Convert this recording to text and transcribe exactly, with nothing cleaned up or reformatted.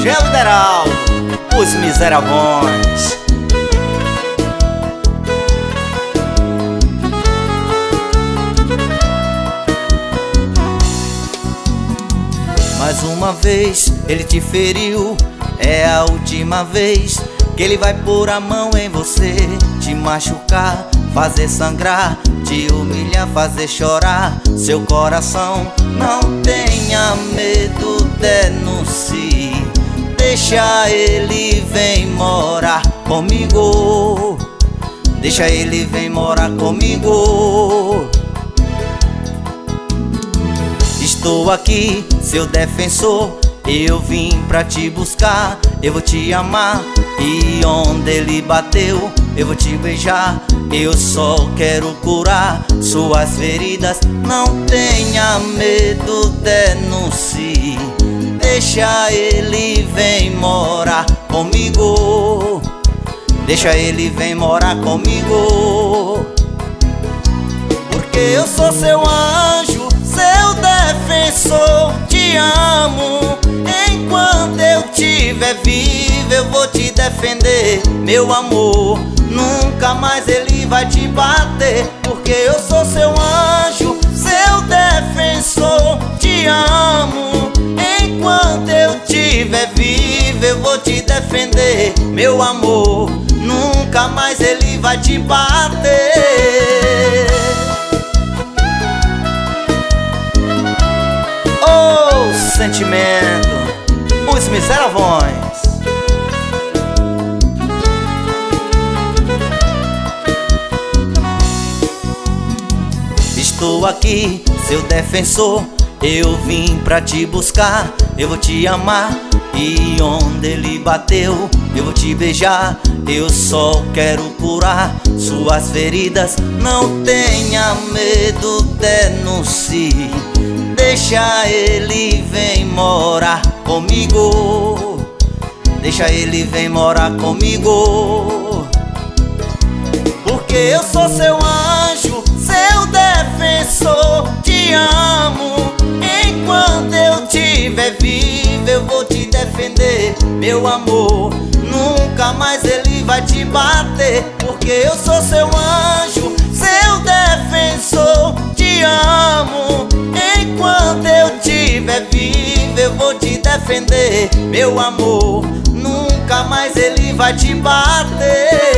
General, os miseravões. Mais uma vez ele te feriu, é a última vez que ele vai pôr a mão em você, te machucar, fazer sangrar, te humilhar, fazer chorar seu coração. Não tenha medo, denuncie, deixa ele vem morar comigo, deixa ele vem morar comigo. Estou aqui, seu defensor, eu vim pra te buscar, eu vou te amar, e onde ele bateu, eu vou te beijar. Eu só quero curar suas feridas, não tenha medo, denuncie, deixa ele vem morar comigo, deixa ele vem morar comigo. Porque eu sou seu anjo, seu defensor, te amo. Enquanto eu tiver vivo, eu vou te defender, meu amor. Nunca mais ele vai te bater, porque eu sou seu anjo, seu defensor, te amo. Enquanto eu tiver vivo, eu vou te defender, meu amor. Nunca mais ele vai te bater. Oh, sentimento, os miseravões. Estou aqui, seu defensor, eu vim pra te buscar, eu vou te amar, e onde ele bateu, eu vou te beijar. Eu só quero curar suas feridas, não tenha medo, denuncie, deixa ele vem morar comigo, deixa ele vem morar comigo. Porque eu sou seu anjo, seu defensor, te amo. Enquanto eu tiver vivo, eu vou te defender, meu amor. Nunca mais ele vai te bater, porque eu sou seu anjo, seu defensor, te amo. Enquanto eu tiver vivo, eu vou te defender, meu amor. Nunca mais ele vai te bater.